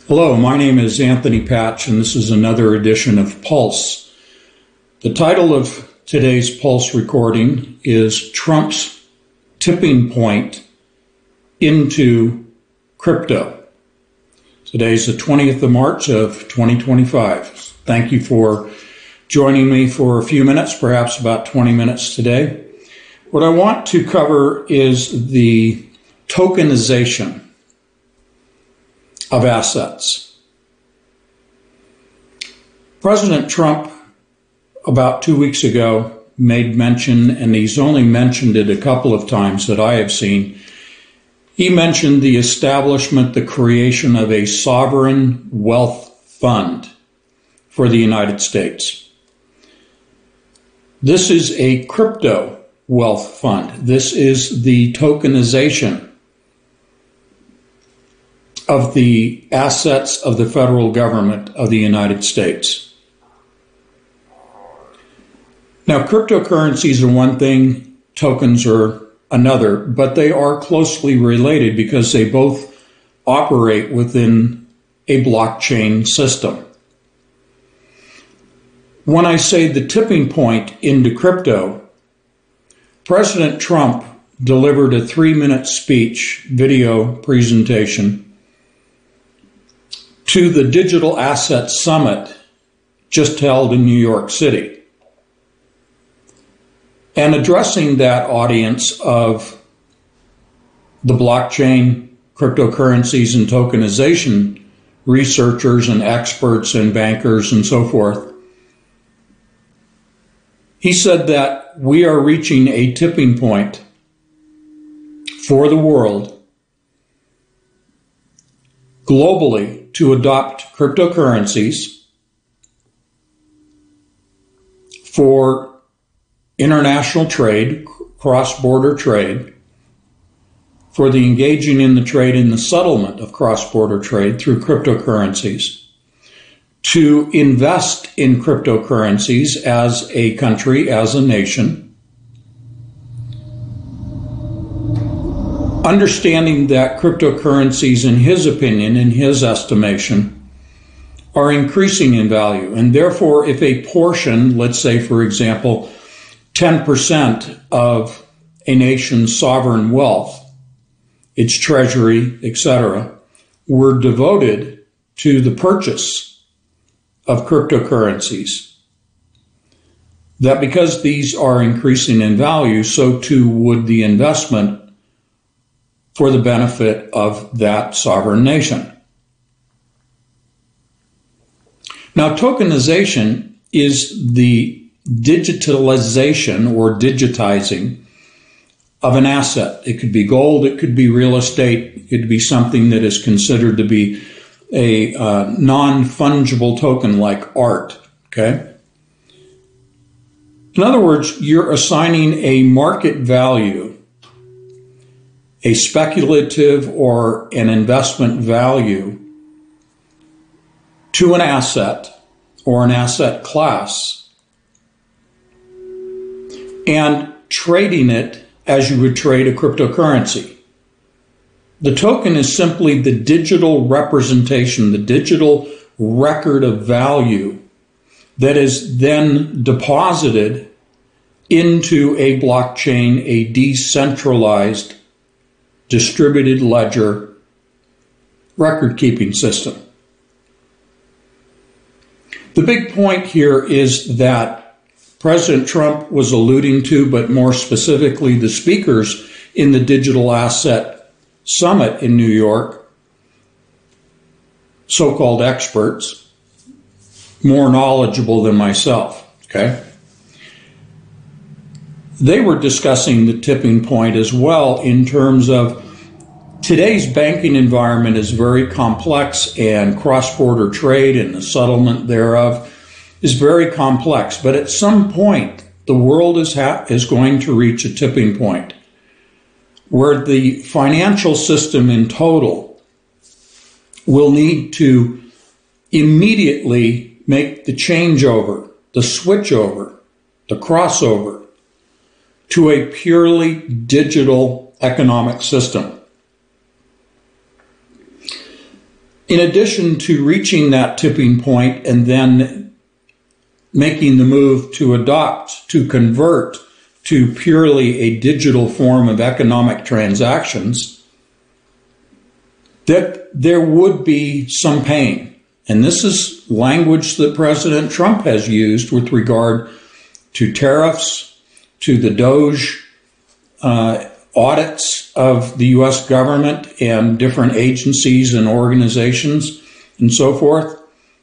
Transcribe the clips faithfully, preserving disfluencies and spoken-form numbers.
Hello, my name is Anthony Patch, and this is another edition of Pulse. The title of today's Pulse recording is Trump's Tipping Point into Crypto. Today's the twentieth of March of twenty twenty-five. Thank you for joining me for a few minutes, perhaps about twenty minutes today. What I want to cover is the tokenization of assets. President Trump, about two weeks ago, made mention, and he's only mentioned it a couple of times that I have seen. He mentioned the establishment, the creation of a sovereign wealth fund for the United States. This is a crypto wealth fund. This is the tokenization of the assets of the federal government of the United States. Now, cryptocurrencies are one thing, tokens are another, but they are closely related because they both operate within a blockchain system. When I say the tipping point into crypto, President Trump delivered a three-minute speech, video presentation, to the Digital Asset Summit just held in New York City. And addressing that audience of the blockchain, cryptocurrencies, and tokenization researchers and experts and bankers and so forth, he said that we are reaching a tipping point for the world globally to adopt cryptocurrencies for international trade, cross-border trade, for the engaging in the trade and the settlement of cross-border trade through cryptocurrencies, to invest in cryptocurrencies as a country, as a nation, understanding that cryptocurrencies, in his opinion, in his estimation, are increasing in value. And therefore, if a portion, let's say, for example, ten percent of a nation's sovereign wealth, its treasury, et cetera, were devoted to the purchase of cryptocurrencies, that because these are increasing in value, so too would the investment for the benefit of that sovereign nation. Now, tokenization is the digitalization or digitizing of an asset. It could be gold, it could be real estate, it could be something that is considered to be a uh, non-fungible token like art, okay? In other words, you're assigning a market value, a speculative or an investment value to an asset or an asset class and trading it as you would trade a cryptocurrency. The token is simply the digital representation, the digital record of value that is then deposited into a blockchain, a decentralized distributed ledger record-keeping system. The big point here is that President Trump was alluding to, but more specifically the speakers in the Digital Asset Summit in New York, so-called experts, more knowledgeable than myself, okay? They were discussing the tipping point as well in terms of today's banking environment is very complex, and cross-border trade and the settlement thereof is very complex. But at some point, the world is, ha- is going to reach a tipping point where the financial system in total will need to immediately make the changeover, the switchover, the crossover to a purely digital economic system. In addition to reaching that tipping point and then making the move to adopt, to convert to purely a digital form of economic transactions, that there would be some pain. And this is language that President Trump has used with regard to tariffs, to the DOGE uh, audits of the U S government and different agencies and organizations and so forth.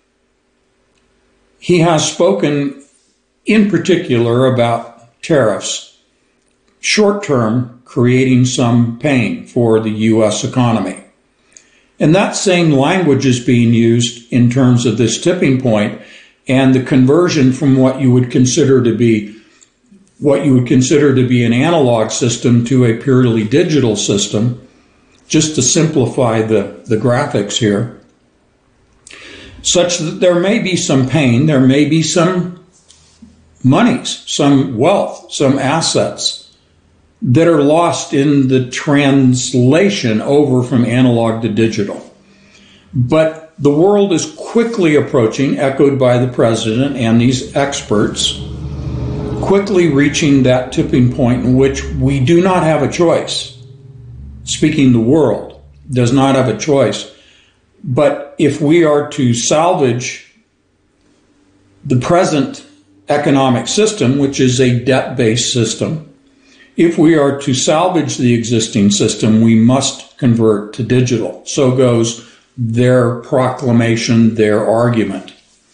He has spoken in particular about tariffs, short term, creating some pain for the U S economy. And that same language is being used in terms of this tipping point and the conversion from what you would consider to be what you would consider to be an analog system to a purely digital system, just to simplify the, the graphics here, such that there may be some pain, there may be some monies, some wealth, some assets that are lost in the translation over from analog to digital. But the world is quickly approaching, echoed by the president and these experts, quickly reaching that tipping point in which we do not have a choice. Speaking, the world does not have a choice. But if we are to salvage the present economic system, which is a debt-based system, if we are to salvage the existing system, we must convert to digital. So goes their proclamation, their argument.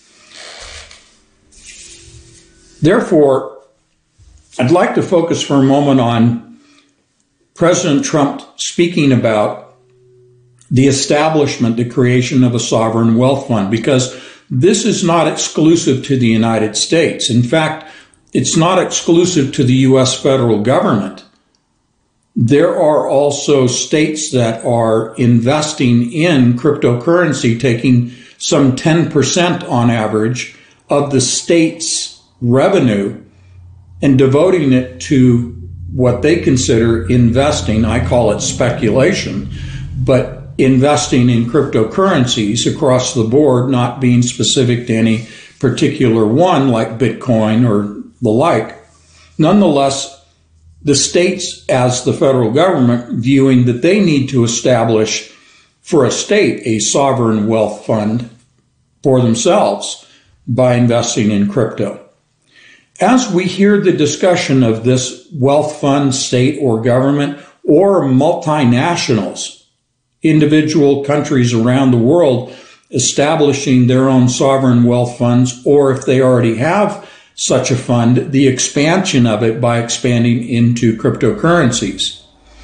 Therefore, I'd like to focus for a moment on President Trump speaking about the establishment, the creation of a sovereign wealth fund, because this is not exclusive to the United States. In fact, it's not exclusive to the U S federal government. There are also states that are investing in cryptocurrency, taking some ten percent on average of the state's revenue and devoting it to what they consider investing. I call it speculation, but investing in cryptocurrencies across the board, not being specific to any particular one like Bitcoin or the like. Nonetheless, the states, as the federal government, viewing that they need to establish for a state a sovereign wealth fund for themselves by investing in crypto. As we hear the discussion of this wealth fund, state or government, or multinationals, individual countries around the world establishing their own sovereign wealth funds, or if they already have such a fund, the expansion of it by expanding into cryptocurrencies.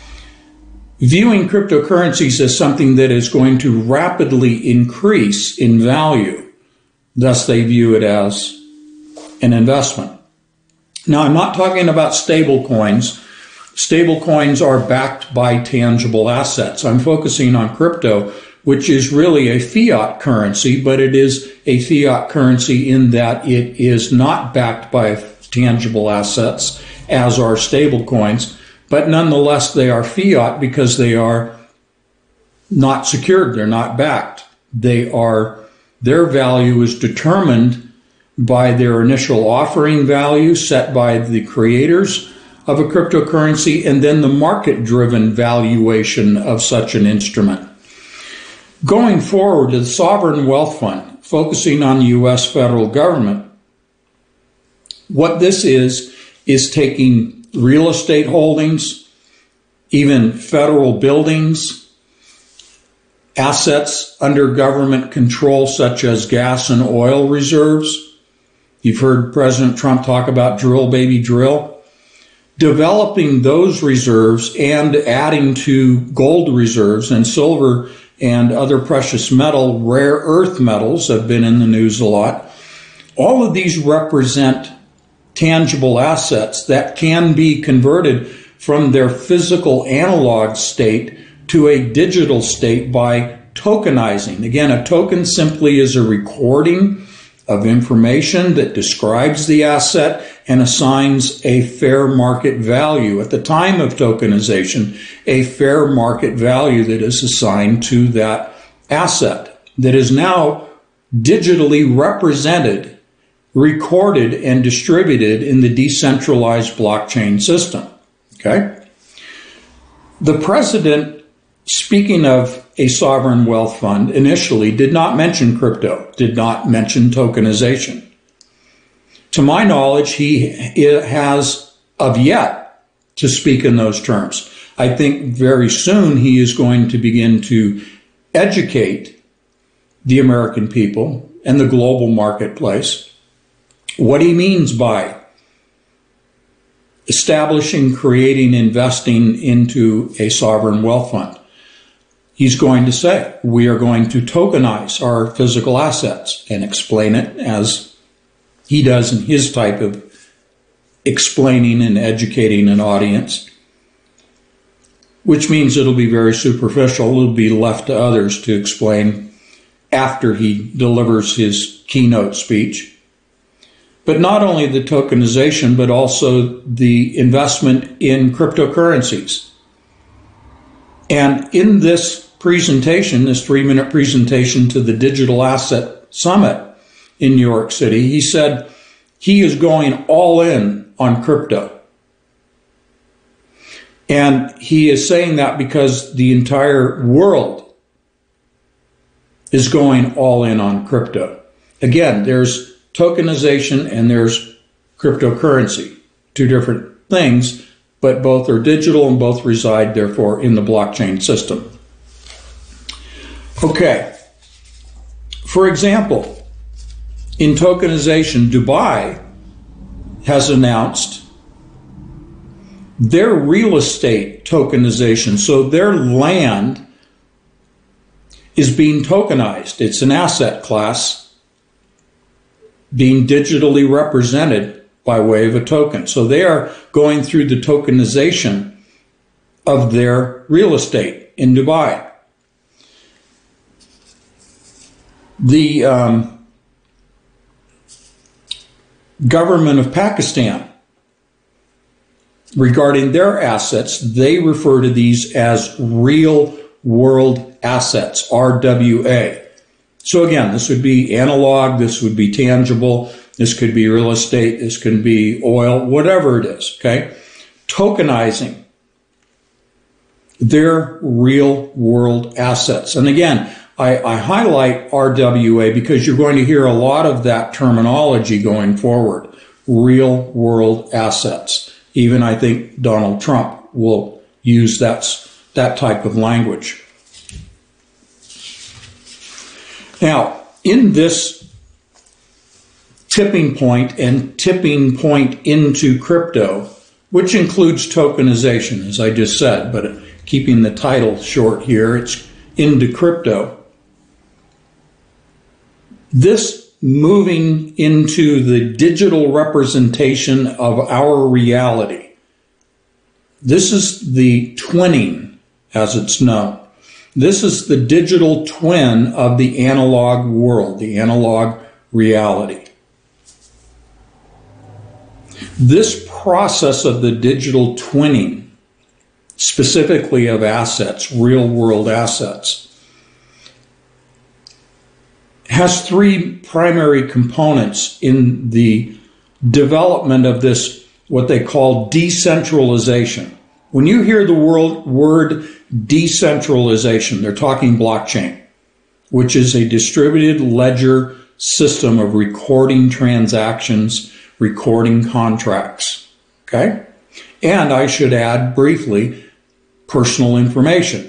Viewing cryptocurrencies as something that is going to rapidly increase in value, thus they view it as an investment. Now, I'm not talking about stable coins. Stable coins are backed by tangible assets. I'm focusing on crypto, which is really a fiat currency, but it is a fiat currency in that it is not backed by tangible assets, as are stable coins, but nonetheless they are fiat because they are not secured, they're not backed. They are, their value is determined by their initial offering value set by the creators of a cryptocurrency, and then the market-driven valuation of such an instrument. Going forward, the Sovereign Wealth Fund, focusing on the U S federal government, what this is, is taking real estate holdings, even federal buildings, assets under government control such as gas and oil reserves. You've heard President Trump talk about drill, baby, drill. Developing those reserves and adding to gold reserves and silver and other precious metal, rare earth metals have been in the news a lot. All of these represent tangible assets that can be converted from their physical analog state to a digital state by tokenizing. Again, a token simply is a recording of information that describes the asset and assigns a fair market value. At the time of tokenization, a fair market value that is assigned to that asset. that is now digitally represented, recorded, and distributed in the decentralized blockchain system. Okay? The president, speaking of a sovereign wealth fund, initially did not mention crypto, did not mention tokenization. To my knowledge, he has of yet to speak in those terms. I think very soon he is going to begin to educate the American people and the global marketplace what he means by establishing, creating, investing into a sovereign wealth fund. He's going to say, we are going to tokenize our physical assets, and explain it as he does in his type of explaining and educating an audience, which means it'll be very superficial. It'll be left to others to explain after he delivers his keynote speech. But not only the tokenization, but also the investment in cryptocurrencies. And in this presentation, this three-minute presentation to the Digital Asset Summit in New York City, he said he is going all in on crypto. And he is saying that because the entire world is going all in on crypto. Again, there's tokenization and there's cryptocurrency, two different things, but both are digital and both reside, therefore, in the blockchain system. Okay. For example, in tokenization, Dubai has announced their real estate tokenization. So their land is being tokenized. It's an asset class being digitally represented by way of a token. So they are going through the tokenization of their real estate in Dubai. The um, government of Pakistan, regarding their assets, they refer to these as real world assets, R W A. So again, this would be analog, this would be tangible, this could be real estate, this could be oil, whatever it is, okay? Tokenizing their real world assets. And again, I, I highlight R W A because you're going to hear a lot of that terminology going forward. Real world assets. Even I think Donald Trump will use that, that type of language. Now, in this tipping point and tipping point into crypto, which includes tokenization, as I just said, but keeping the title short here, it's into crypto. This moving into the digital representation of our reality. This is the twinning, as it's known. This is the digital twin of the analog world, the analog reality. This process of the digital twinning, specifically of assets, real world assets, has three primary components in the development of this, what they call decentralization. When you hear the word, word decentralization, they're talking blockchain, which is a distributed ledger system of recording transactions, recording contracts, okay? And I should add briefly, personal information.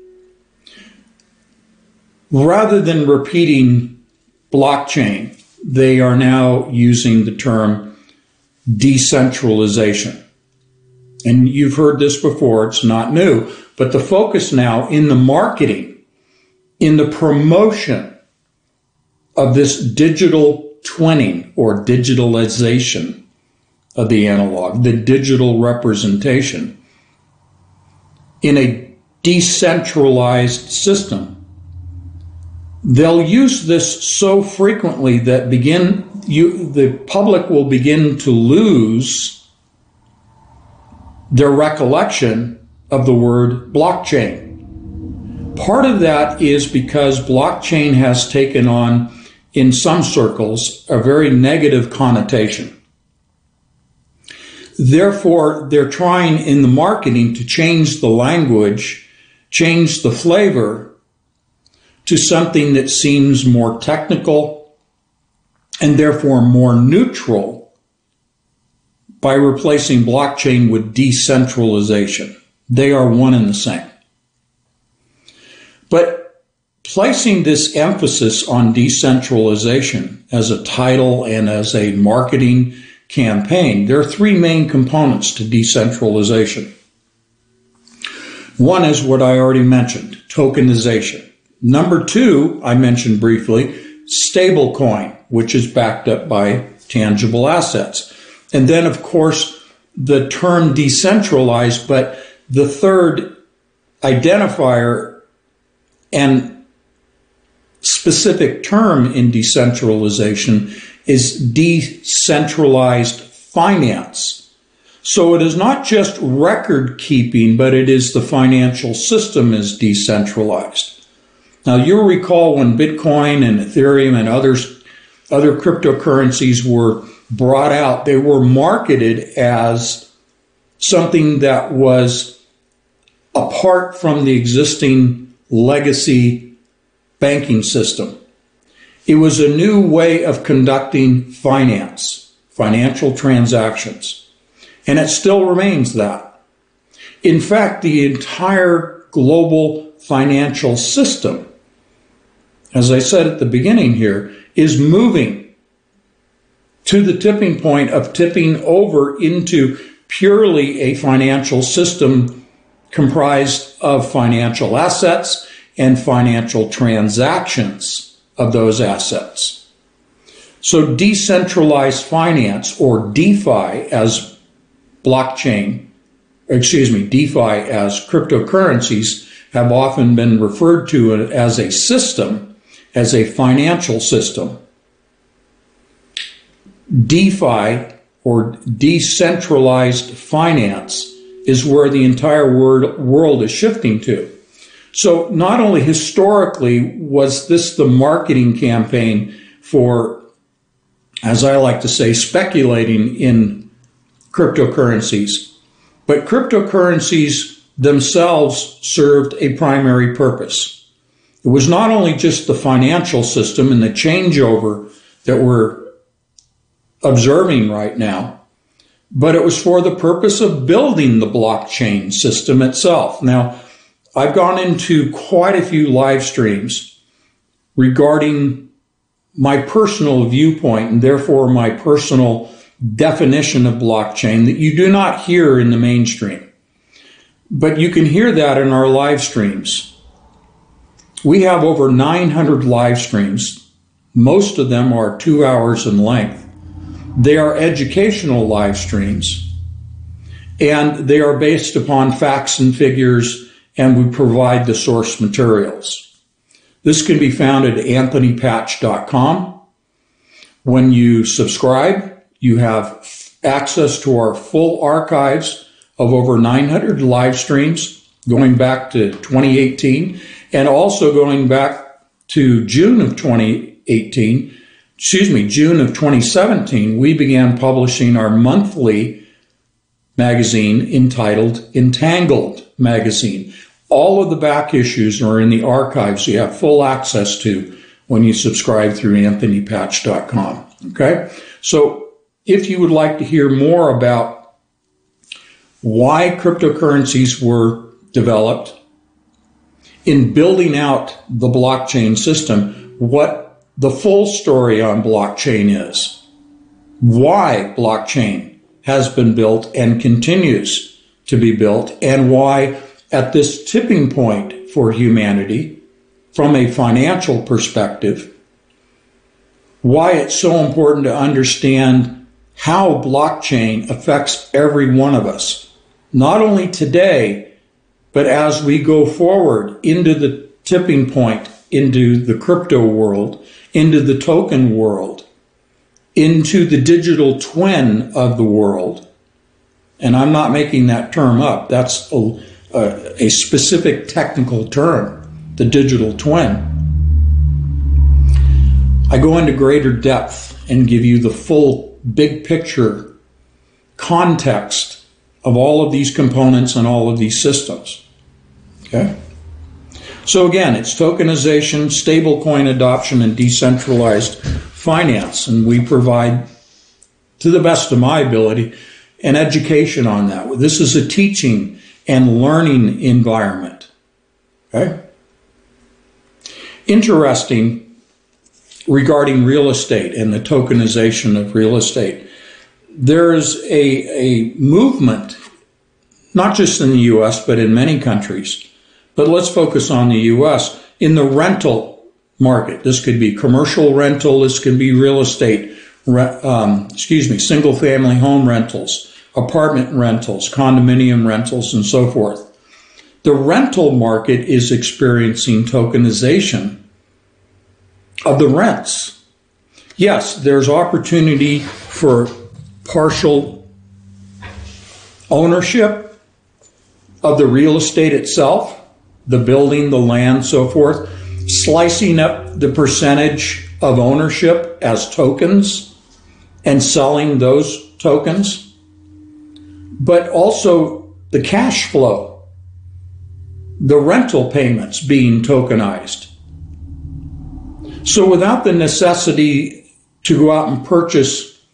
Rather than repeating blockchain, they are now using the term decentralization. And you've heard this before, it's not new, but the focus now in the marketing, in the promotion of this digital twinning or digitalization of the analog, the digital representation in a decentralized system. They'll use this so frequently that begin you, the public will begin to lose their recollection of the word blockchain. Part of that is because blockchain has taken on, in some circles, a very negative connotation. Therefore, they're trying in the marketing to change the language, change the flavor to something that seems more technical and therefore more neutral by replacing blockchain with decentralization. They are one and the same. But placing this emphasis on decentralization as a title and as a marketing campaign, there are three main components to decentralization. One is what I already mentioned, tokenization. Number two, I mentioned briefly, stablecoin, which is backed up by tangible assets. And then, of course, the term decentralized, but the third identifier and specific term in decentralization is decentralized finance. So it is not just record keeping, but it is the financial system is decentralized. Now you'll recall when Bitcoin and Ethereum and others, other cryptocurrencies were brought out, they were marketed as something that was apart from the existing legacy banking system. It was a new way of conducting finance, financial transactions, and it still remains that. In fact, the entire global financial system, as I said at the beginning here, is moving to the tipping point of tipping over into purely a financial system comprised of financial assets and financial transactions of those assets. So decentralized finance, or DeFi as blockchain, excuse me, DeFi as cryptocurrencies have often been referred to as a system, as a financial system. DeFi, or decentralized finance, is where the entire world is shifting to. So not only historically was this the marketing campaign for, as I like to say, speculating in cryptocurrencies, but cryptocurrencies themselves served a primary purpose. It was not only just the financial system and the changeover that we're observing right now, but it was for the purpose of building the blockchain system itself. Now, I've gone into quite a few live streams regarding my personal viewpoint and therefore my personal definition of blockchain that you do not hear in the mainstream. But you can hear that in our live streams. We have over nine hundred live streams. Most of them are two hours in length. They are educational live streams, and they are based upon facts and figures, and we provide the source materials. This can be found at anthony patch dot com. When you subscribe, you have access to our full archives of over nine hundred live streams going back to twenty eighteen, and also going back to June of twenty eighteen, excuse me, June of twenty seventeen, we began publishing our monthly magazine entitled Entangled Magazine. All of the back issues are in the archives you have full access to when you subscribe through anthony patch dot com. Okay? So if you would like to hear more about why cryptocurrencies were developed in building out the blockchain system, what the full story on blockchain is, why blockchain has been built and continues to be built, and why at this tipping point for humanity, from a financial perspective, why it's so important to understand how blockchain affects every one of us, not only today, but as we go forward into the tipping point, into the crypto world, into the token world, into the digital twin of the world. And I'm not making that term up. That's a, a, a specific technical term. the digital twin, I go into greater depth and give you the full big picture context of all of these components and all of these systems. Okay? So again, it's tokenization, stablecoin adoption, and decentralized finance. And we provide, to the best of my ability, an education on that. This is a teaching and learning environment. Okay? Interesting regarding real estate and the tokenization of real estate. There's a, a movement, not just in the U S, but in many countries. But let's focus on the U S in the rental market. This could be commercial rental. This could be real estate, um, excuse me, single family home rentals, apartment rentals, condominium rentals, and so forth. The rental market is experiencing tokenization of the rents. Yes, there's opportunity for partial ownership of the real estate itself, the building, the land, so forth, slicing up the percentage of ownership as tokens and selling those tokens, but also the cash flow, the rental payments being tokenized. So without the necessity to go out and purchase,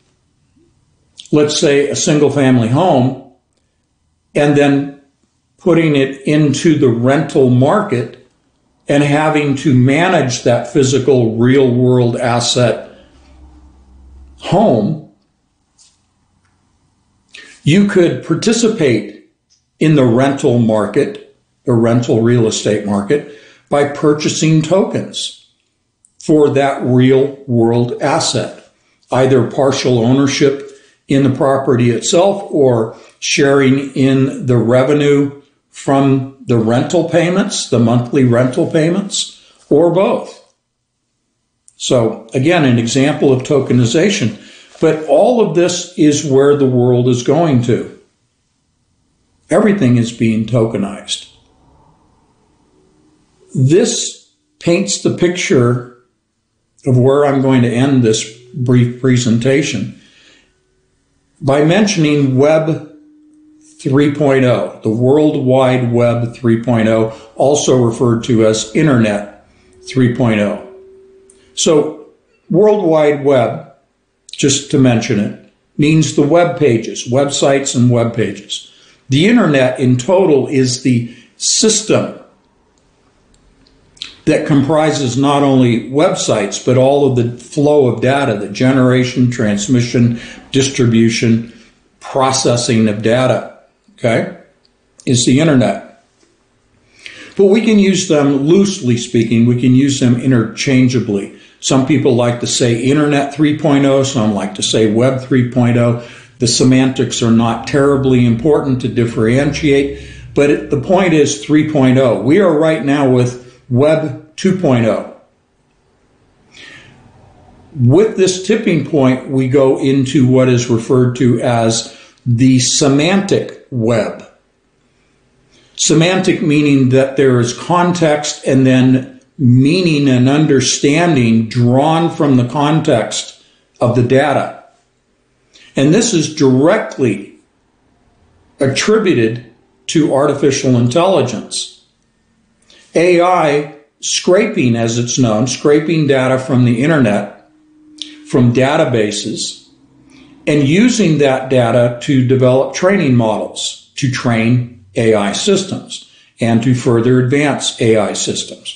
let's say, a single family home and then putting it into the rental market and having to manage that physical real world asset home, you could participate in the rental market, the rental real estate market, by purchasing tokens for that real world asset, either partial ownership in the property itself or sharing in the revenue from the rental payments, the monthly rental payments, or both. So again, an example of tokenization. But all of this is where the world is going to. Everything is being tokenized. This paints the picture of where I'm going to end this brief presentation by mentioning Web three point oh, the World Wide Web three point oh, also referred to as Internet three point oh. So World Wide Web, just to mention it, means the web pages, websites and web pages. The Internet in total is the system that comprises not only websites, but all of the flow of data, the generation, transmission, distribution, processing of data, okay, is the Internet. But we can use them, loosely speaking, we can use them interchangeably. Some people like to say Internet three point oh, some like to say Web three point oh. The semantics are not terribly important to differentiate, but it, the point is three point oh. We are right now with Web two point oh. With this tipping point, we go into what is referred to as the semantic web. Semantic meaning that there is context and then meaning and understanding drawn from the context of the data. And this is directly attributed to artificial intelligence. A I scraping, as it's known, scraping data from the internet, from databases, and using that data to develop training models to train A I systems and to further advance A I systems.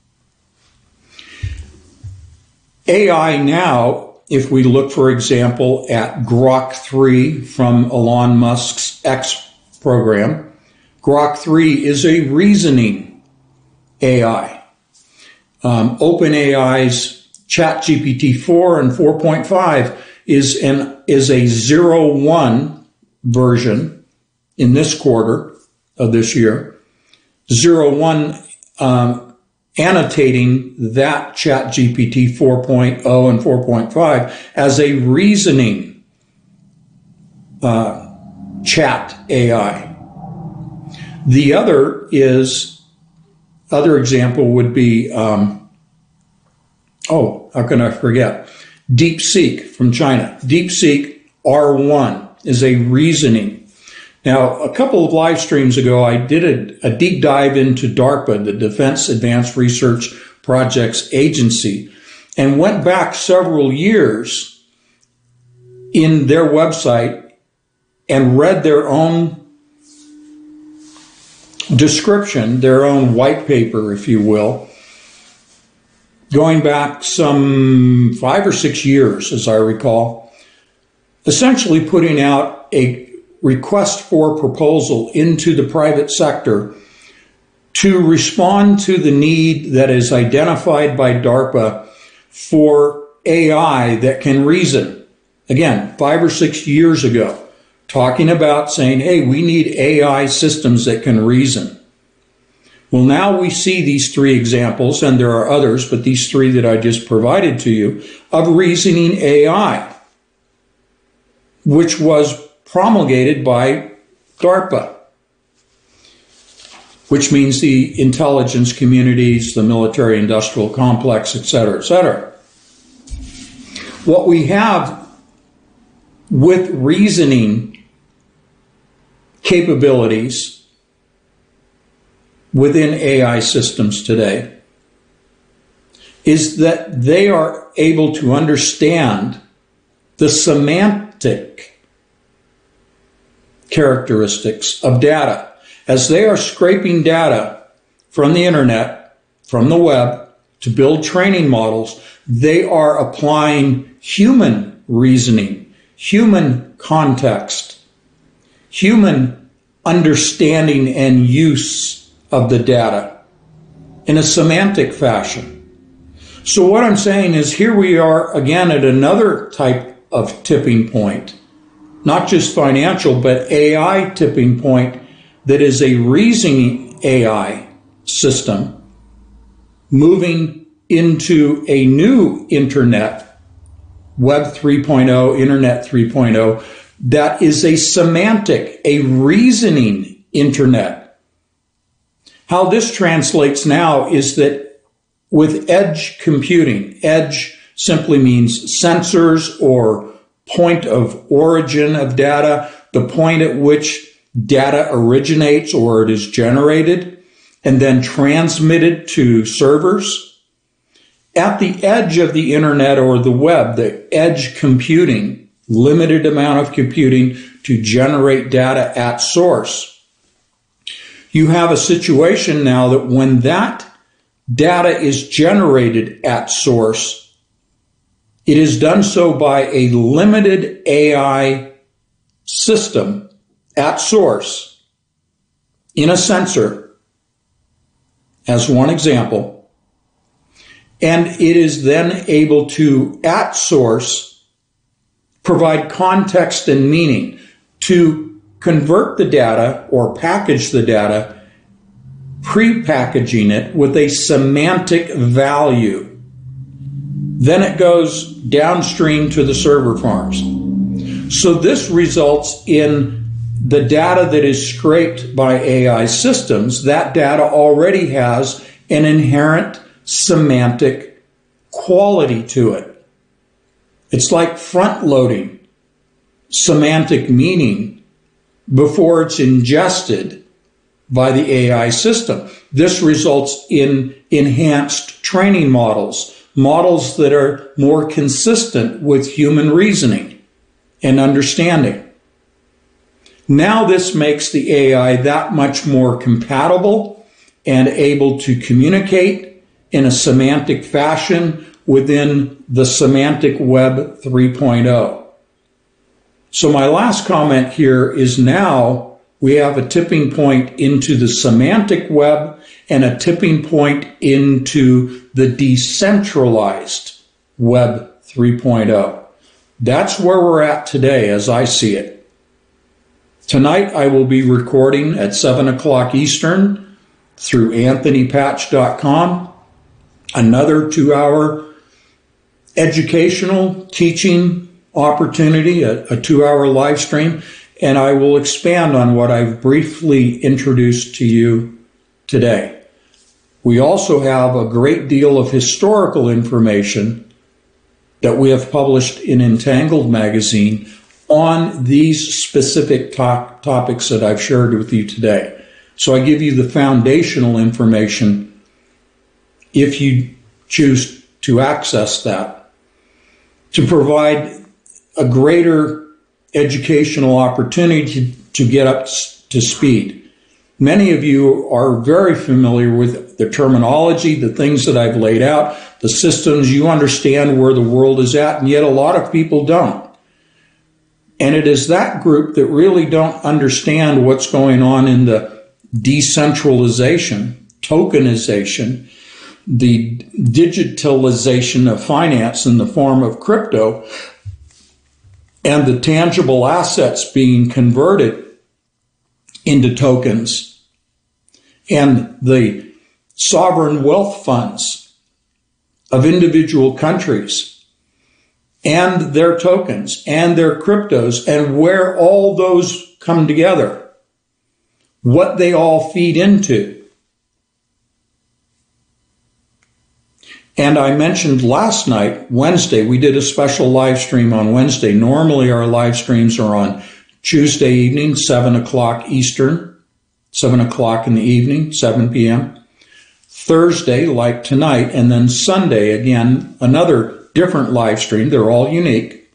A I now, if we look, for example, at Grok three from Elon Musk's X program, Grok three is a reasoning A I. Um, OpenAI's ChatGPT four and four point five is an is a zero one version in this quarter of this year. zero one um, annotating that ChatGPT four point oh and four point five as a reasoning uh, chat A I. The other is other example would be, um, oh, how can I forget? DeepSeek from China. DeepSeek R one is a reasoning. Now, a couple of live streams ago, I did a, a deep dive into DARPA, the Defense Advanced Research Projects Agency, and went back several years in their website and read their own description, their own white paper, if you will, going back some five or six years, as I recall, essentially putting out a request for proposal into the private sector to respond to the need that is identified by DARPA for A I that can reason. Again, five or six years ago, talking about saying, hey, we need A I systems that can reason. Well, now we see these three examples, and there are others, but these three that I just provided to you, of reasoning A I, which was promulgated by DARPA, which means the intelligence communities, the military-industrial complex, et cetera, et cetera. What we have with reasoning capabilities within A I systems today is that they are able to understand the semantic characteristics of data. As they are scraping data from the internet, from the web, to build training models, they are applying human reasoning, human context, human understanding and use of the data in a semantic fashion. So what I'm saying is here we are again at another type of tipping point, not just financial, but A I tipping point that is a reasoning A I system moving into a new internet, Web three point oh, Internet three point oh, that is a semantic, a reasoning internet. How this translates now is that with edge computing, edge simply means sensors or point of origin of data, the point at which data originates or it is generated and then transmitted to servers. At the edge of the internet or the web, the edge computing, limited amount of computing to generate data at source. You have a situation now that when that data is generated at source, it is done so by a limited A I system at source in a sensor, as one example, and it is then able to, at source, provide context and meaning to convert the data or package the data, pre-packaging it with a semantic value. Then it goes downstream to the server farms. So this results in the data that is scraped by A I systems. That data already has an inherent semantic quality to it. It's like front-loading semantic meaning before it's ingested by the A I system. This results in enhanced training models, models that are more consistent with human reasoning and understanding. Now this makes the A I that much more compatible and able to communicate in a semantic fashion within the semantic web three point oh. So my last comment here is now we have a tipping point into the semantic web and a tipping point into the decentralized web three point oh. That's where we're at today as I see it. Tonight I will be recording at seven o'clock Eastern through anthony patch dot com, another two-hour educational teaching opportunity, a, a two-hour live stream, and I will expand on what I've briefly introduced to you today. We also have a great deal of historical information that we have published in Entangled magazine on these specific to- topics that I've shared with you today. So I give you the foundational information if you choose to access that, to provide a greater educational opportunity to get up to speed. Many of you are very familiar with the terminology, the things that I've laid out, the systems. You understand where the world is at, and yet a lot of people don't. And it is that group that really don't understand what's going on in the decentralization, tokenization, the digitalization of finance in the form of crypto, and the tangible assets being converted into tokens, and the sovereign wealth funds of individual countries and their tokens and their cryptos, and where all those come together, what they all feed into. And I mentioned last night, Wednesday, we did a special live stream on Wednesday. Normally our live streams are on Tuesday evening, seven o'clock Eastern, seven o'clock in the evening, seven p.m. Thursday, like tonight, and then Sunday, again, another different live stream. They're all unique.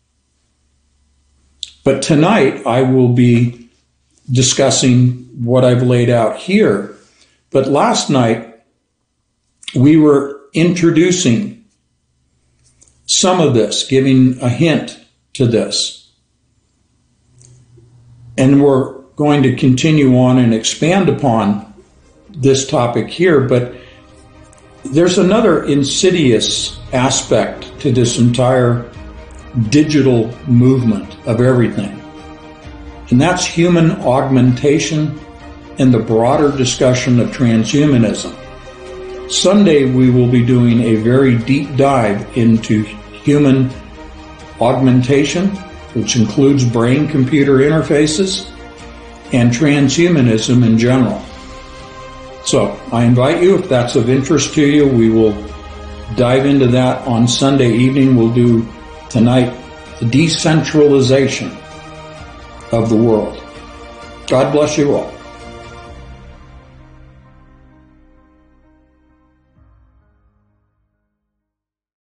But tonight I will be discussing what I've laid out here. But last night we were introducing some of this, giving a hint to this. And we're going to continue on and expand upon this topic here, but there's another insidious aspect to this entire digital movement of everything, and that's human augmentation and the broader discussion of transhumanism. Sunday, we will be doing a very deep dive into human augmentation, which includes brain-computer interfaces, and transhumanism in general. So I invite you, if that's of interest to you, we will dive into that on Sunday evening. We'll do tonight the decentralization of the world. God bless you all.